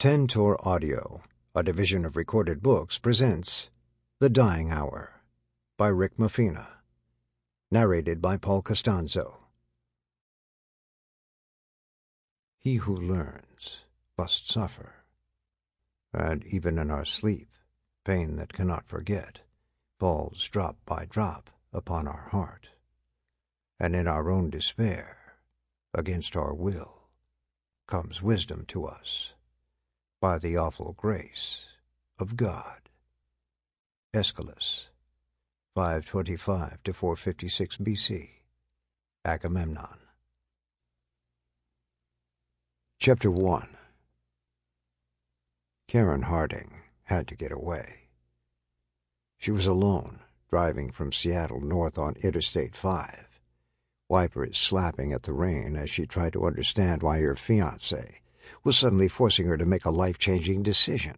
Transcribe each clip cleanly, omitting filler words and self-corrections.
Tentor Audio, a division of Recorded Books, presents The Dying Hour by Rick Muffina, narrated by Paul Costanzo. He who learns must suffer, and even in our sleep, pain that cannot forget falls drop by drop upon our heart, and in our own despair, against our will, comes wisdom to us by the awful grace of God. Aeschylus, 525 to 456 BC. Agamemnon. Chapter 1. Karen Harding had to get away. She was alone, driving from Seattle north on Interstate 5, wipers slapping at the rain as she tried to understand why her fiancé was suddenly forcing her to make a life-changing decision.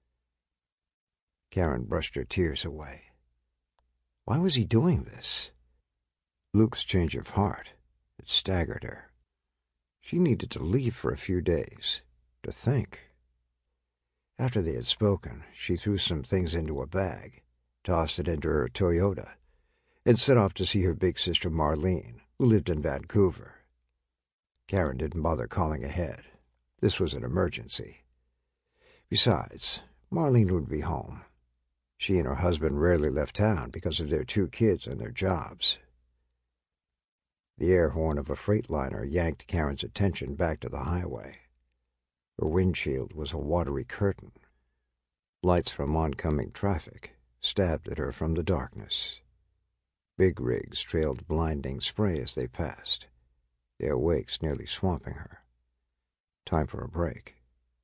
Karen brushed her tears away. Why was he doing this? Luke's change of heart, it staggered her. She needed to leave for a few days, to think. After they had spoken, she threw some things into a bag, tossed it into her Toyota, and set off to see her big sister Marlene, who lived in Vancouver. Karen didn't bother calling ahead. This was an emergency. Besides, Marlene would be home. She and her husband rarely left town because of their 2 kids and their jobs. The air horn of a freightliner yanked Karen's attention back to the highway. Her windshield was a watery curtain. Lights from oncoming traffic stabbed at her from the darkness. Big rigs trailed blinding spray as they passed, their wakes nearly swamping her. Time for a break.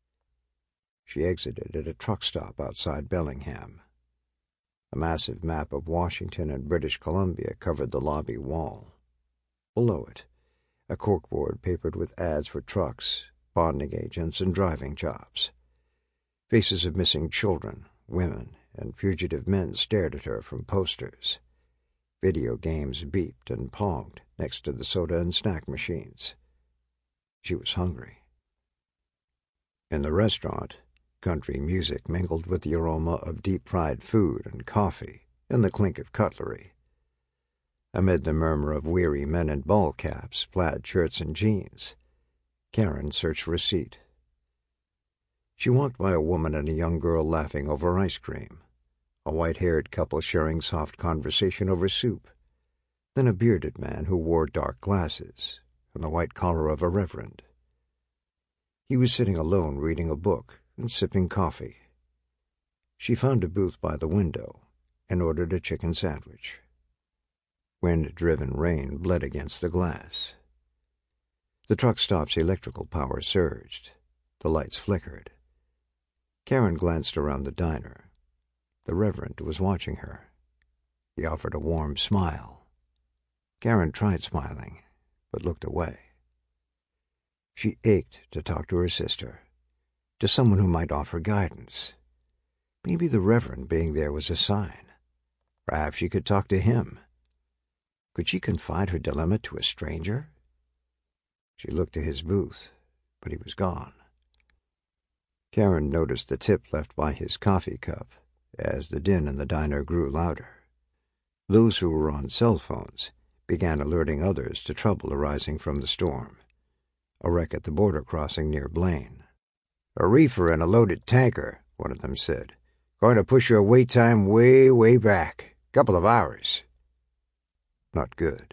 She exited at a truck stop outside Bellingham. A massive map of Washington and British Columbia covered the lobby wall. Below it, a corkboard papered with ads for trucks, bonding agents, and driving jobs. Faces of missing children, women, and fugitive men stared at her from posters. Video games beeped and ponged next to the soda and snack machines. She was hungry. In the restaurant, country music mingled with the aroma of deep-fried food and coffee and the clink of cutlery. Amid the murmur of weary men in ball caps, plaid shirts, and jeans, Karen searched for a seat. She walked by a woman and a young girl laughing over ice cream, a white-haired couple sharing soft conversation over soup, then a bearded man who wore dark glasses and the white collar of a reverend. He was sitting alone reading a book and sipping coffee. She found a booth by the window and ordered a chicken sandwich. Wind-driven rain bled against the glass. The truck stop's electrical power surged. The lights flickered. Karen glanced around the diner. The reverend was watching her. He offered a warm smile. Karen tried smiling, but looked away. She ached to talk to her sister, to someone who might offer guidance. Maybe the reverend being there was a sign. Perhaps she could talk to him. Could she confide her dilemma to a stranger? She looked to his booth, but he was gone. Karen noticed the tip left by his coffee cup as the din in the diner grew louder. Those who were on cell phones began alerting others to trouble arising from the storm. A wreck at the border crossing near Blaine. "A reefer and a loaded tanker," one of them said. "Going to push your wait time way, way back. Couple of hours." Not good.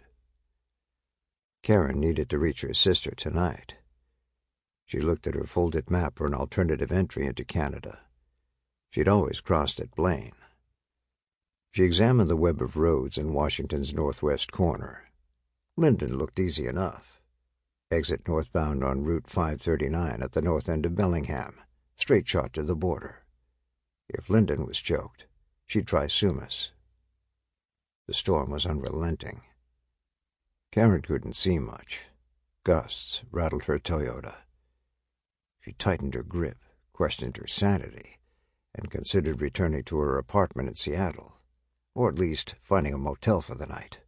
Karen needed to reach her sister tonight. She looked at her folded map for an alternative entry into Canada. She'd always crossed at Blaine. She examined the web of roads in Washington's northwest corner. Linden looked easy enough. Exit northbound on Route 539 at the north end of Bellingham, straight shot to the border. If Linden was choked, she'd try Sumas. The storm was unrelenting. Karen couldn't see much. Gusts rattled her Toyota. She tightened her grip, questioned her sanity, and considered returning to her apartment in Seattle, or at least finding a motel for the night.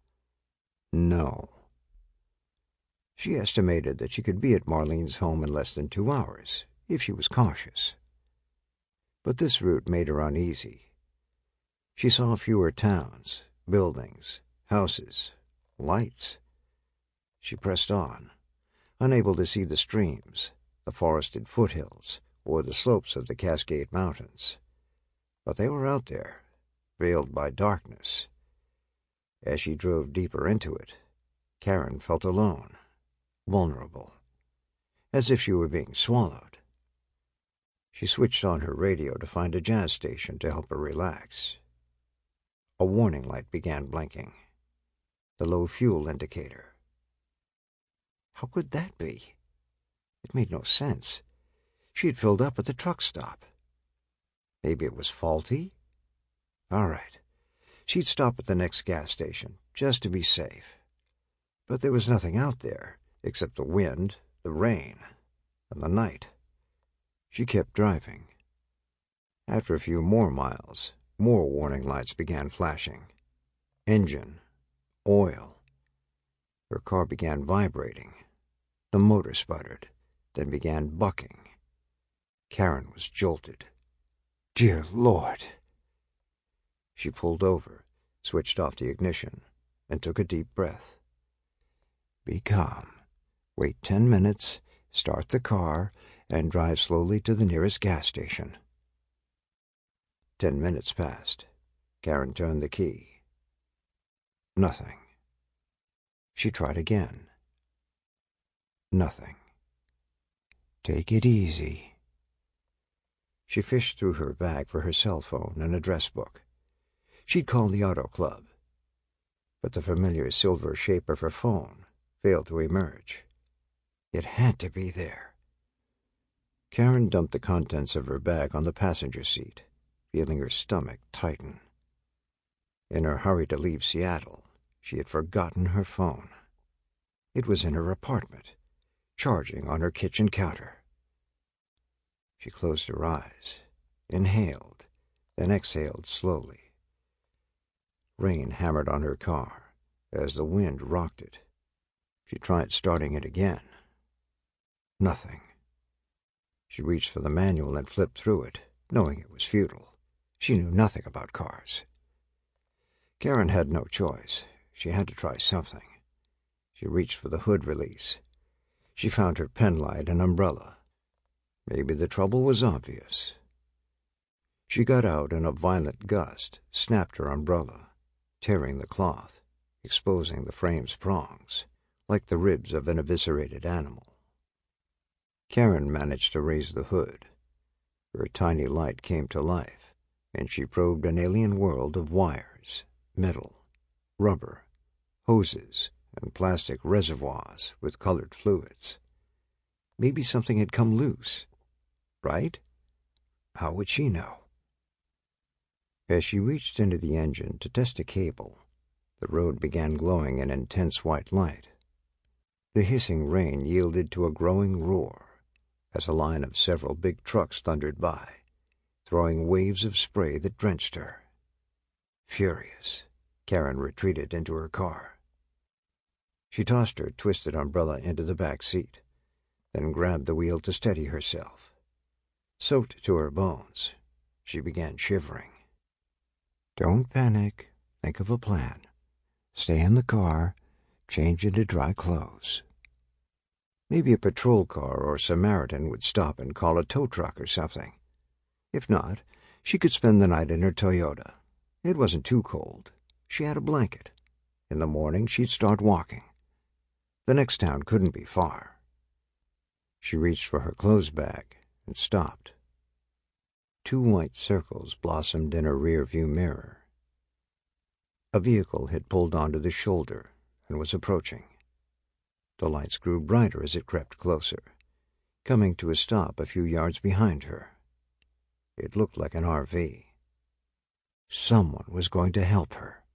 No. She estimated that she could be at Marlene's home in less than 2 hours, if she was cautious. But this route made her uneasy. She saw fewer towns, buildings, houses, lights. She pressed on, unable to see the streams, the forested foothills, or the slopes of the Cascade Mountains. But they were out there, veiled by darkness. As she drove deeper into it, Karen felt alone, vulnerable, as if she were being swallowed. She switched on her radio to find a jazz station to help her relax. A warning light began blinking, the low fuel indicator. How could that be? It made no sense. She had filled up at the truck stop. Maybe it was faulty? All right. She'd stop at the next gas station, just to be safe. But there was nothing out there, except the wind, the rain, and the night. She kept driving. After a few more miles, more warning lights began flashing. Engine, oil. Her car began vibrating. The motor sputtered, then began bucking. Karen was jolted. Dear Lord! She pulled over, switched off the ignition, and took a deep breath. Be calm. Wait 10 minutes, start the car, and drive slowly to the nearest gas station. 10 minutes passed. Karen turned the key. Nothing. She tried again. Nothing. Take it easy. She fished through her bag for her cell phone and address book. She'd called the auto club, but the familiar silver shape of her phone failed to emerge. It had to be there. Karen dumped the contents of her bag on the passenger seat, feeling her stomach tighten. In her hurry to leave Seattle, she had forgotten her phone. It was in her apartment, charging on her kitchen counter. She closed her eyes, inhaled, then exhaled slowly. Rain hammered on her car as the wind rocked it. She tried starting it again. Nothing. She reached for the manual and flipped through it, knowing it was futile. She knew nothing about cars. Karen had no choice. She had to try something. She reached for the hood release. She found her pen light and umbrella. Maybe the trouble was obvious. She got out and a violent gust snapped her umbrella, tearing the cloth, exposing the frame's prongs, like the ribs of an eviscerated animal. Karen managed to raise the hood. Her tiny light came to life, and she probed an alien world of wires, metal, rubber, hoses, and plastic reservoirs with colored fluids. Maybe something had come loose, right? How would she know? As she reached into the engine to test a cable, the road began glowing in intense white light. The hissing rain yielded to a growing roar as a line of several big trucks thundered by, throwing waves of spray that drenched her. Furious, Karen retreated into her car. She tossed her twisted umbrella into the back seat, then grabbed the wheel to steady herself. Soaked to her bones, she began shivering. Don't panic. Think of a plan. Stay in the car, change into dry clothes. Maybe a patrol car or Samaritan would stop and call a tow truck or something. If not, she could spend the night in her Toyota. It wasn't too cold. She had a blanket. In the morning, she'd start walking. The next town couldn't be far. She reached for her clothes bag and stopped. 2 white circles blossomed in her rear-view mirror. A vehicle had pulled onto the shoulder and was approaching. The lights grew brighter as it crept closer, coming to a stop a few yards behind her. It looked like an RV. Someone was going to help her.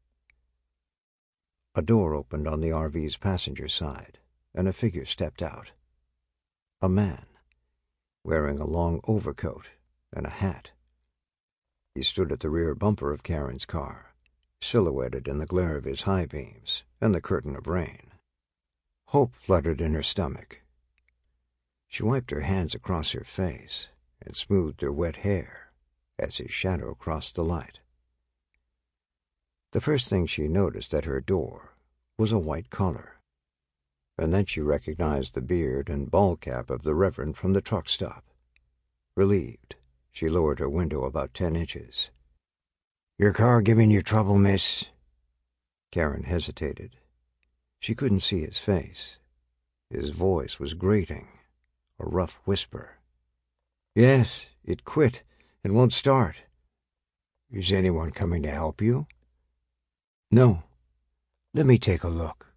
A door opened on the RV's passenger side, and a figure stepped out. A man, wearing a long overcoat and a hat. He stood at the rear bumper of Karen's car, silhouetted in the glare of his high beams and the curtain of rain. Hope fluttered in her stomach. She wiped her hands across her face and smoothed her wet hair as his shadow crossed the light. The first thing she noticed at her door was a white collar, and then she recognized the beard and ball cap of the Reverend from the truck stop. Relieved, she lowered her window about 10 inches. "Your car giving you trouble, miss?" Karen hesitated. She couldn't see his face. His voice was grating, a rough whisper. "Yes, it quit and won't start." "Is anyone coming to help you?" "No. Let me take a look."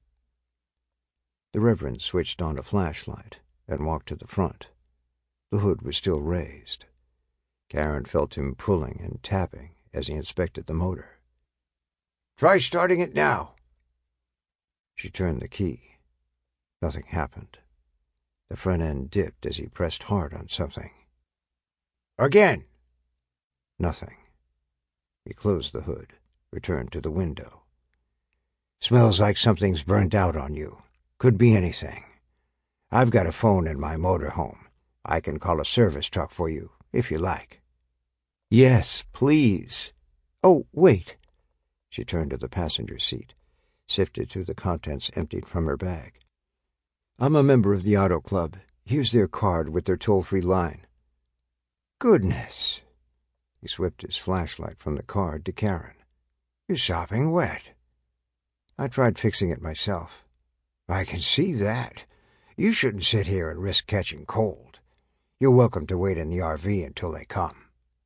The Reverend switched on a flashlight and walked to the front. The hood was still raised. Karen felt him pulling and tapping as he inspected the motor. "Try starting it now." She turned the key. Nothing happened. The front end dipped as he pressed hard on something. "Again." Nothing. He closed the hood, returned to the window. "Smells like something's burned out on you. Could be anything. I've got a phone in my motorhome. I can call a service truck for you, if you like." "Yes, please. Oh, wait." She turned to the passenger seat, sifted through the contents emptied from her bag. "I'm a member of the Auto Club. Here's their card with their toll-free line." "Goodness." He swept his flashlight from the card to Karen. "You're sopping wet." "I tried fixing it myself." "I can see that. You shouldn't sit here and risk catching cold. You're welcome to wait in the RV until they come."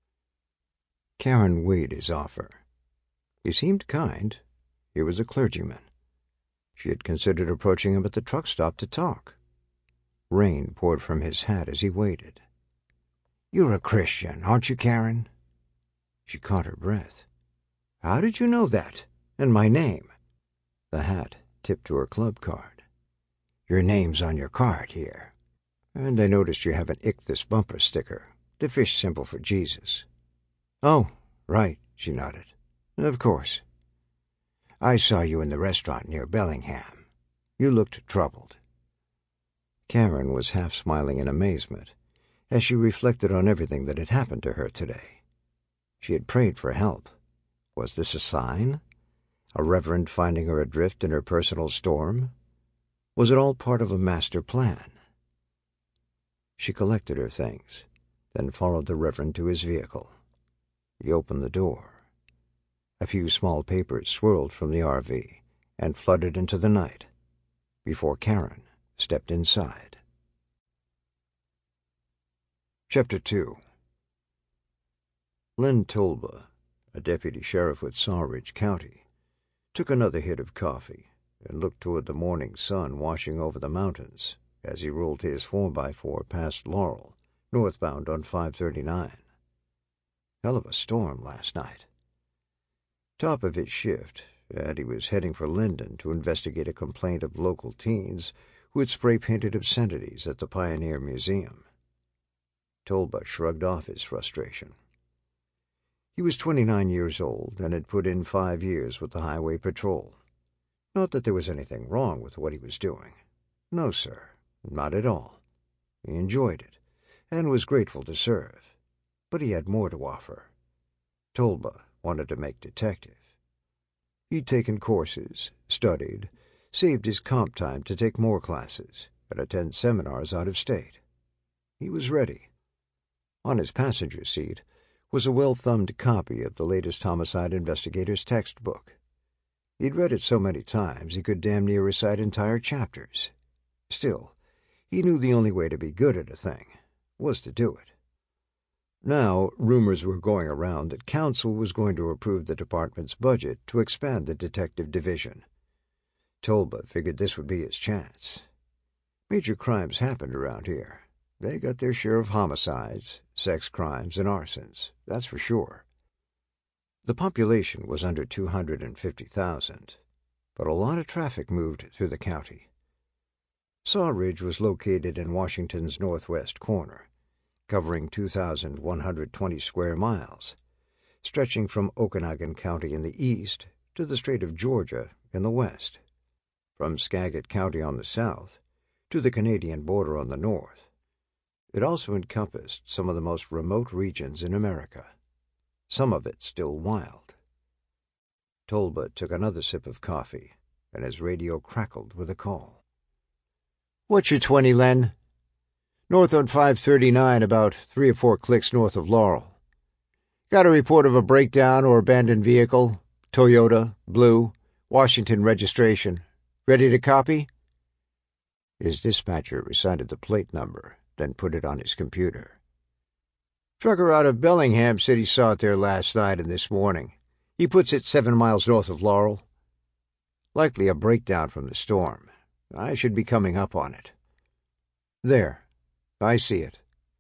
Karen weighed his offer. He seemed kind. He was a clergyman. She had considered approaching him at the truck stop to talk. Rain poured from his hat as he waited. "You're a Christian, aren't you, Karen?" She caught her breath. "How did you know that? And my name?" The hat tipped to her club card. "Your name's on your card here. And I noticed you have an Ichthus bumper sticker, the fish symbol for Jesus." "Oh, right," she nodded. "Of course. I saw you in the restaurant near Bellingham. You looked troubled." Karen was half smiling in amazement as she reflected on everything that had happened to her today. She had prayed for help. Was this a sign? A reverend finding her adrift in her personal storm? Was it all part of a master plan? She collected her things, then followed the Reverend to his vehicle. He opened the door. A few small papers swirled from the RV and flooded into the night before Karen stepped inside. Chapter 2. Len Tolba, a deputy sheriff with Sawridge County, took another hit of coffee and looked toward the morning sun washing over the mountains as he rolled his 4x4 past Laurel, northbound on 539. Hell of a storm last night. Top of his shift, and he was heading for Linden to investigate a complaint of local teens who had spray-painted obscenities at the Pioneer Museum. Tolba shrugged off his frustration. He was 29 years old and had put in 5 years with the Highway Patrol. Not that there was anything wrong with what he was doing. No, sir, not at all. He enjoyed it and was grateful to serve. But he had more to offer. Tolba wanted to make detective. He'd taken courses, studied, saved his comp time to take more classes, and attend seminars out of state. He was ready. On his passenger seat was a well-thumbed copy of the latest homicide investigator's textbook. He'd read it so many times he could damn near recite entire chapters. Still, he knew the only way to be good at a thing was to do it. Now, rumors were going around that council was going to approve the department's budget to expand the detective division. Tolba figured this would be his chance. Major crimes happened around here. They got their share of homicides, sex crimes, and arsons, that's for sure. The population was under 250,000, but a lot of traffic moved through the county. Sawridge was located in Washington's northwest corner, covering 2,120 square miles, stretching from Okanogan County in the east to the Strait of Georgia in the west, from Skagit County on the south to the Canadian border on the north, It also encompassed some of the most remote regions in America, some of it still wild. Tolba took another sip of coffee, and his radio crackled with a call. "What's your 20, Len?" "North on 539, about 3 or 4 clicks north of Laurel. Got a report of a breakdown or abandoned vehicle. Toyota, blue, Washington registration. Ready to copy?" His dispatcher recited the plate number, then put it on his computer. "Trucker out of Bellingham said he saw it there last night and this morning. He puts it 7 miles north of Laurel. Likely a breakdown from the storm. I should be coming up on it." "There. I see it."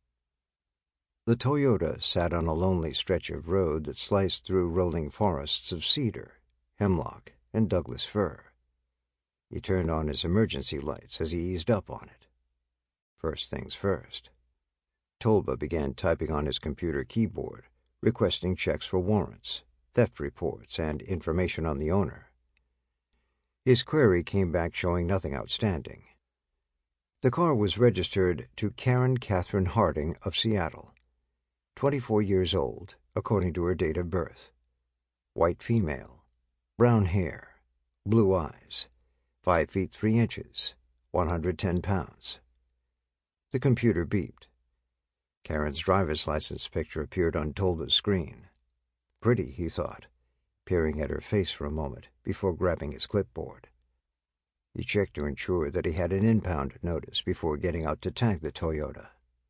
The Toyota sat on a lonely stretch of road that sliced through rolling forests of cedar, hemlock, and Douglas fir. He turned on his emergency lights as he eased up on it. First things first. Tolba began typing on his computer keyboard, requesting checks for warrants, theft reports, and information on the owner. His query came back showing nothing outstanding. The car was registered to Karen Catherine Harding of Seattle, 24 years old, according to her date of birth. White female, brown hair, blue eyes, 5 feet 3 inches, 110 pounds. The computer beeped. Karen's driver's license picture appeared on Tolba's screen. Pretty, he thought, peering at her face for a moment before grabbing his clipboard. He checked to ensure that he had an impound notice before getting out to tag the Toyota.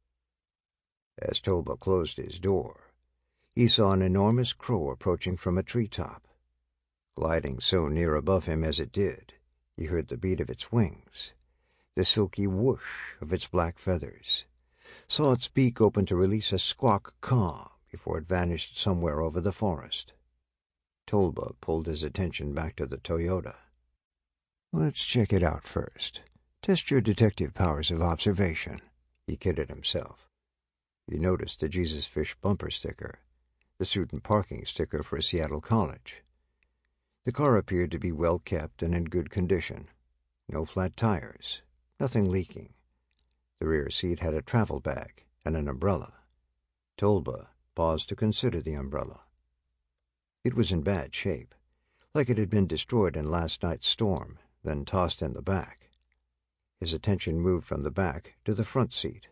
As Tolba closed his door, he saw an enormous crow approaching from a treetop. Gliding so near above him as it did, he heard the beat of its wings, the silky whoosh of its black feathers, saw its beak open to release a squawk caw before it vanished somewhere over the forest. Tolba pulled his attention back to the Toyota. "Let's check it out first. Test your detective powers of observation," he kidded himself. He noticed the Jesus Fish bumper sticker, the student parking sticker for a Seattle college. The car appeared to be well kept and in good condition. No flat tires, nothing leaking. The rear seat had a travel bag and an umbrella. Tolba paused to consider the umbrella. It was in bad shape, like it had been destroyed in last night's storm, then tossed in the back. His attention moved from the back to the front seat.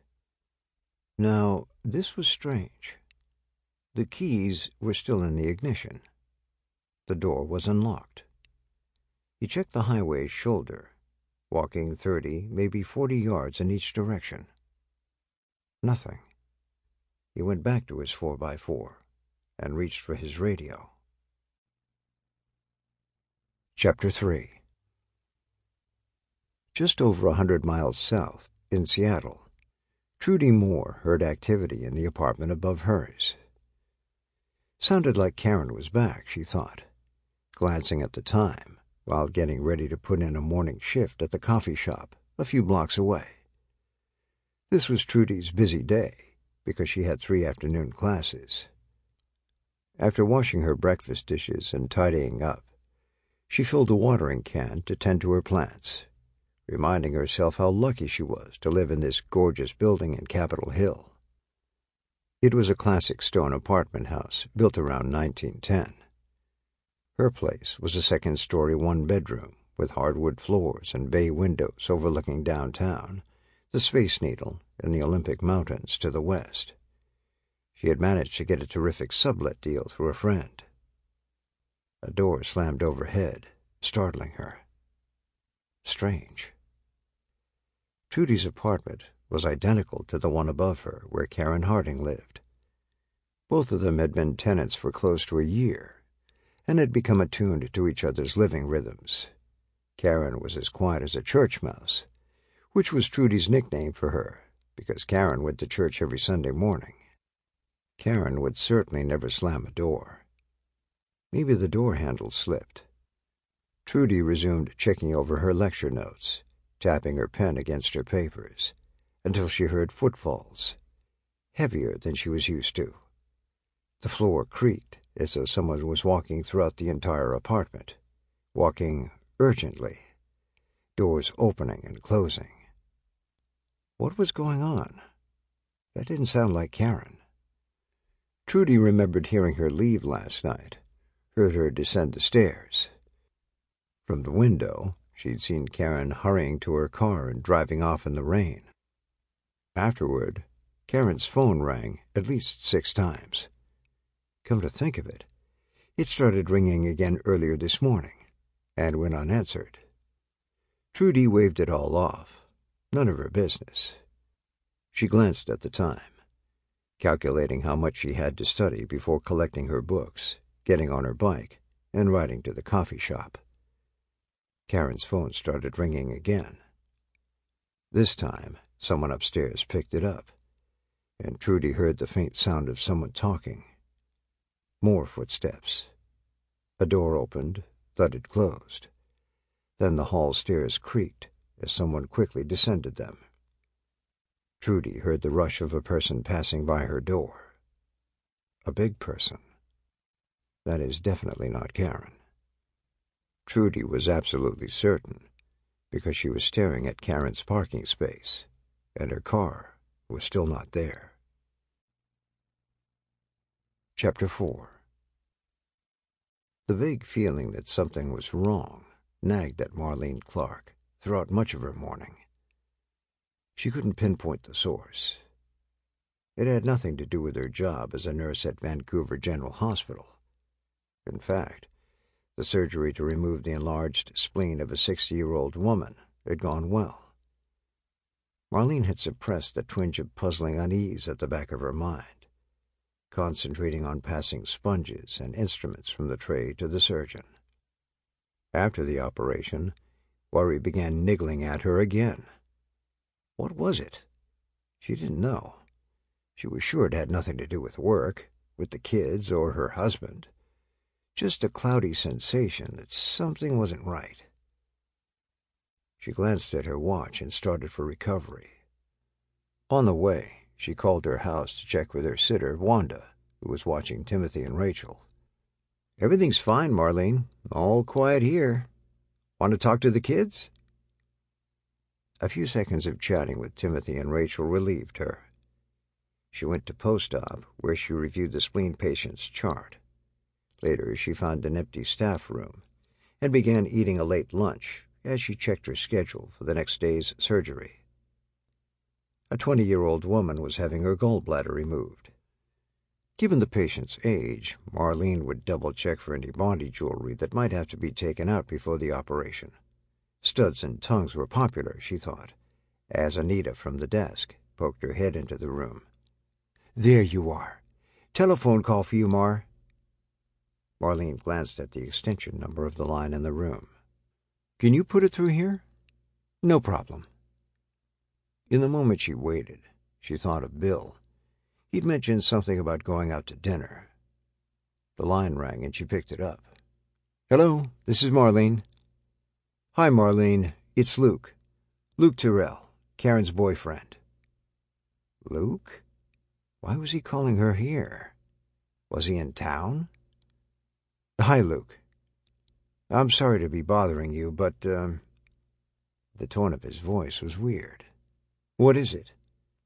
Now, this was strange. The keys were still in the ignition. The door was unlocked. He checked the highway's shoulder, walking 30, maybe 40 yards in each direction. Nothing. He went back to his 4x4 and reached for his radio. Chapter 3. Just over 100 miles south, in Seattle, Trudy Moore heard activity in the apartment above hers. Sounded like Karen was back, she thought, glancing at the time while getting ready to put in a morning shift at the coffee shop a few blocks away. This was Trudy's busy day because she had 3 afternoon classes. After washing her breakfast dishes and tidying up, she filled a watering can to tend to her plants, reminding herself how lucky she was to live in this gorgeous building in Capitol Hill. It was a classic stone apartment house built around 1910. Her place was a second-story one-bedroom with hardwood floors and bay windows overlooking downtown, the Space Needle, and the Olympic Mountains to the west. She had managed to get a terrific sublet deal through a friend. A door slammed overhead, startling her. Strange. Trudy's apartment was identical to the one above her where Karen Harding lived. Both of them had been tenants for close to a year and had become attuned to each other's living rhythms. Karen was as quiet as a church mouse, which was Trudy's nickname for her because Karen went to church every Sunday morning. Karen would certainly never slam a door. Maybe the door handle slipped. Trudy resumed checking over her lecture notes, tapping her pen against her papers, until she heard footfalls, heavier than she was used to. The floor creaked as though someone was walking throughout the entire apartment, walking urgently, doors opening and closing. What was going on? That didn't sound like Karen. Trudy remembered hearing her leave last night, heard her descend the stairs. From the window, she'd seen Karen hurrying to her car and driving off in the rain. Afterward, Karen's phone rang at least 6 times. Come to think of it, it started ringing again earlier this morning, and went unanswered. Trudy waved it all off. None of her business. She glanced at the time, calculating how much she had to study before collecting her books, getting on her bike, and riding to the coffee shop. Karen's phone started ringing again. This time, someone upstairs picked it up, and Trudy heard the faint sound of someone talking. More footsteps. A door opened, thudded closed. Then the hall stairs creaked as someone quickly descended them. Trudy heard the rush of a person passing by her door. A big person. That is definitely not Karen. Trudy was absolutely certain, because she was staring at Karen's parking space, and her car was still not there. Chapter 4. The vague feeling that something was wrong nagged at Marlene Clark throughout much of her morning. She couldn't pinpoint the source. It had nothing to do with her job as a nurse at Vancouver General Hospital. In fact, the surgery to remove the enlarged spleen of a 60-year-old woman had gone well. Marlene had suppressed a twinge of puzzling unease at the back of her mind, concentrating on passing sponges and instruments from the tray to the surgeon. After the operation, worry began niggling at her again. What was it? She didn't know. She was sure it had nothing to do with work, with the kids, or her husband. Just a cloudy sensation that something wasn't right. She glanced at her watch and started for recovery. On the way, she called her house to check with her sitter, Wanda, who was watching Timothy and Rachel. "Everything's fine, Marlene. All quiet here. Want to talk to the kids?" A few seconds of chatting with Timothy and Rachel relieved her. She went to post-op, where she reviewed the spleen patient's chart. Later, she found an empty staff room and began eating a late lunch as she checked her schedule for the next day's surgery. A 20-year-old woman was having her gallbladder removed. Given the patient's age, Marlene would double-check for any body jewelry that might have to be taken out before the operation. Studs and tongues were popular, she thought, as Anita from the desk poked her head into the room. "There you are. Telephone call for you, Mar." Marlene glanced at the extension number of the line in the room. "Can you put it through here?" "No problem." In the moment she waited, she thought of Bill. He'd mentioned something about going out to dinner. The line rang and she picked it up. "Hello, this is Marlene." "Hi, Marlene. It's Luke. Luke Terrell, Karen's boyfriend." Luke? Why was he calling her here? Was he in town? "Hi, Luke. I'm sorry to be bothering you, but, The tone of his voice was weird. "What is it?"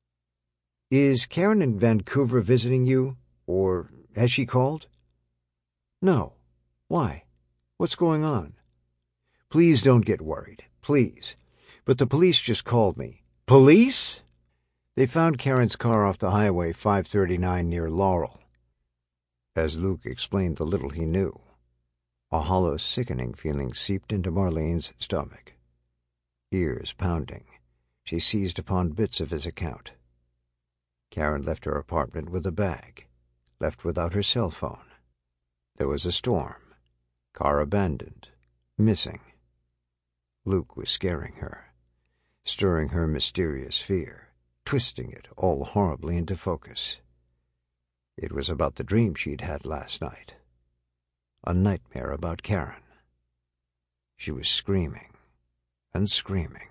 "Is Karen in Vancouver visiting you, or has she called?" "No. Why? What's going on?" "Please don't get worried. Please. But the police just called me." "Police?" "They found Karen's car off the highway 539 near Laurel." As Luke explained the little he knew, a hollow, sickening feeling seeped into Marlene's stomach. Ears pounding, she seized upon bits of his account. Karen left her apartment with a bag, left without her cell phone. There was a storm. Car abandoned. Missing. Luke was scaring her, stirring her mysterious fear, twisting it all horribly into focus. It was about the dream she'd had last night. A nightmare about Karen. She was screaming and screaming.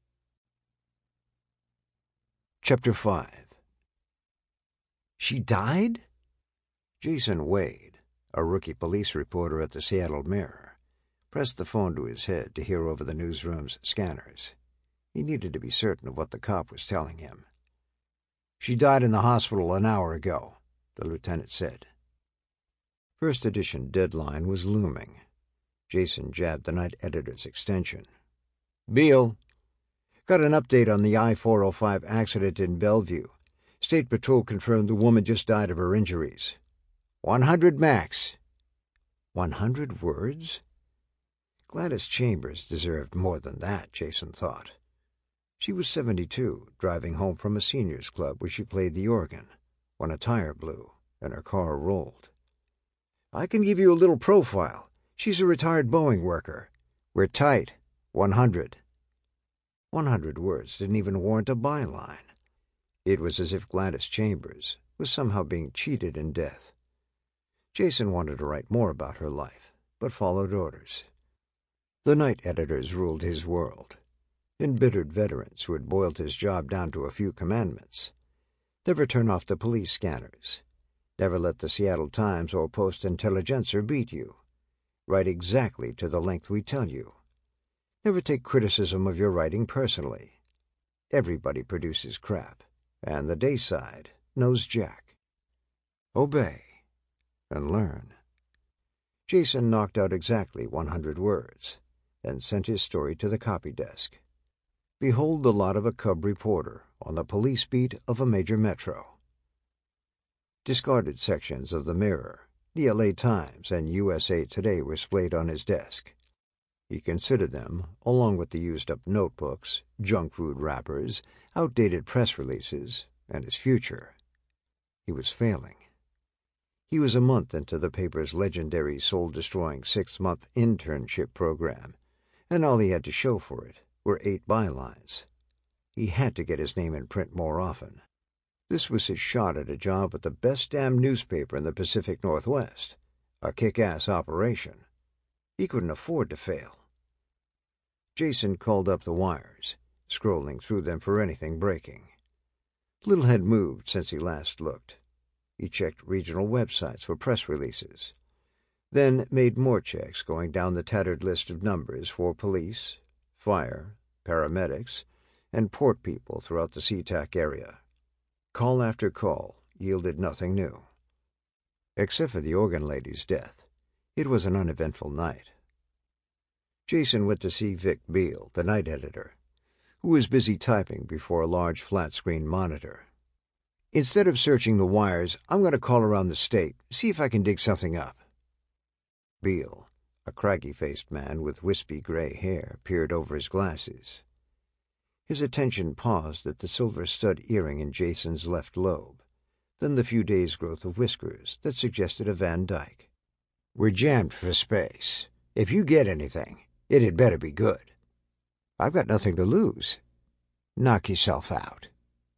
Chapter 5. She died? Jason Wade, a rookie police reporter at the Seattle Mirror, pressed the phone to his head to hear over the newsroom's scanners. He needed to be certain of what the cop was telling him. She died in the hospital an hour ago," the lieutenant said. First edition deadline was looming. Jason jabbed the night editor's extension. "Beale, got an update on the I-405 accident in Bellevue. State Patrol confirmed the woman just died of her injuries. 100 max." 100 words? Gladys Chambers deserved more than that, Jason thought. She was 72, driving home from a seniors club where she played the organ, when a tire blew and her car rolled. "I can give you a little profile. She's a retired Boeing worker. We're tight. 100. 100 words didn't even warrant a byline. It was as if Gladys Chambers was somehow being cheated in death. Jason wanted to write more about her life, but followed orders. The night editors ruled his world. Embittered veterans who had boiled his job down to a few commandments. Never turn off the police scanners. Never let the Seattle Times or Post-Intelligencer beat you. Write exactly to the length we tell you. Never take criticism of your writing personally. Everybody produces crap, and the day side knows jack. Obey and learn. Jason knocked out exactly 100 words, then sent his story to the copy desk. Behold the lot of a cub reporter on the police beat of a major metro. Discarded sections of the Mirror, the LA Times, and USA Today were splayed on his desk. He considered them, along with the used-up notebooks, junk food wrappers, outdated press releases, and his future. He was failing. He was a month into the paper's legendary soul-destroying 6-month internship program, and all he had to show for it were 8 bylines. He had to get his name in print more often. This was his shot at a job at the best damn newspaper in the Pacific Northwest, a kick-ass operation. He couldn't afford to fail. Jason called up the wires, scrolling through them for anything breaking. Little had moved since he last looked. He checked regional websites for press releases, then made more checks going down the tattered list of numbers for police, fire, paramedics, and port people throughout the SeaTac area. Call after call yielded nothing new. Except for the organ lady's death, it was an uneventful night. Jason went to see Vic Beale, the night editor, who was busy typing before a large flat-screen monitor. "Instead of searching the wires, I'm going to call around the state, see if I can dig something up." Beale, a craggy-faced man with wispy gray hair, peered over his glasses. His attention paused at the silver stud earring in Jason's left lobe, then the few days' growth of whiskers that suggested a Van Dyke. "We're jammed for space. If you get anything, it had better be good." "I've got nothing to lose." "Knock yourself out."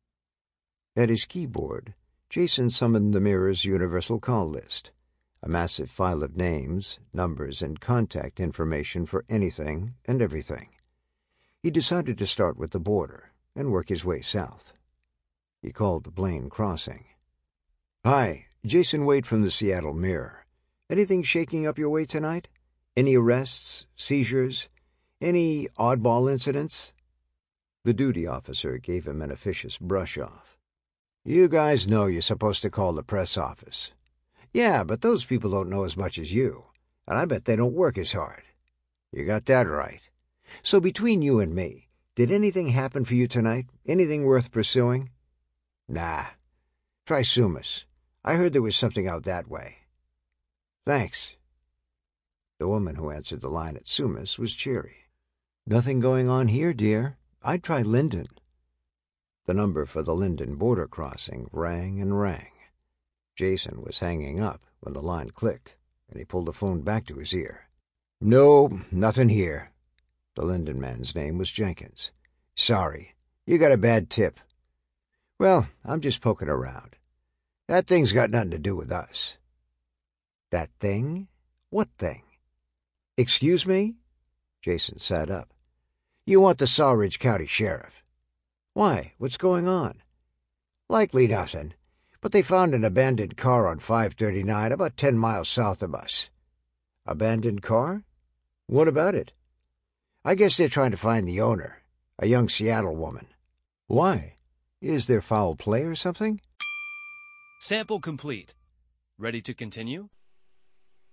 At his keyboard, Jason summoned the Mirror's universal call list, a massive file of names, numbers, and contact information for anything and everything. He decided to start with the border and work his way south. He called the Blaine Crossing. "Hi, Jason Wade from the Seattle Mirror. Anything shaking up your way tonight? Any arrests, seizures, any oddball incidents?" The duty officer gave him an officious brush-off. "You guys know you're supposed to call the press office." "Yeah, but those people don't know as much as you, and I bet they don't work as hard." "You got that right. So between you and me, did anything happen for you tonight? Anything worth pursuing?" "Nah. Try Sumas. I heard there was something out that way." "Thanks." The woman who answered the line at Sumas was cheery. "Nothing going on here, dear. I'd try Linden." The number for the Linden border crossing rang and rang. Jason was hanging up when the line clicked, and he pulled the phone back to his ear. "No, nothing here." The Linden man's name was Jenkins. "Sorry. You got a bad tip." "Well, I'm just poking around. That thing's got nothing to do with us." "That thing? What thing?" "Excuse me?" Jason sat up. "You want the Sawridge County Sheriff." "Why? What's going on?" "Likely nothing, but they found an abandoned car on 539 about 10 miles south of us." "Abandoned car? What about it?" "I guess they're trying to find the owner, a young Seattle woman." "Why?" Is there foul play or something? Sample complete. Ready to continue?